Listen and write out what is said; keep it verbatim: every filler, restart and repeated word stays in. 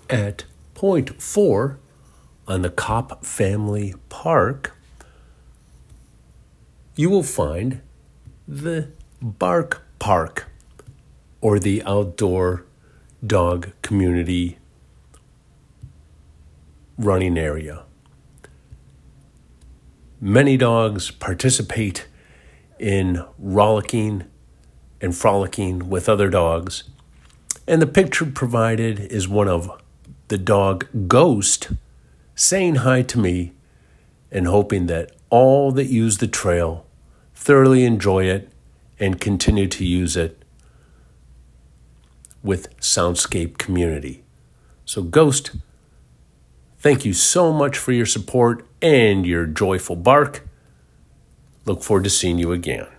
At point four on the Kopp Family Park, you will find the Bark Park, or the outdoor dog community running area. Many dogs participate in rollicking and frolicking with other dogs, and the picture provided is one of the dog Ghost saying hi to me and hoping that all that use the trail thoroughly enjoy it and continue to use it with Soundscape Community. So Ghost, thank you so much for your support and your joyful bark. Look forward to seeing you again.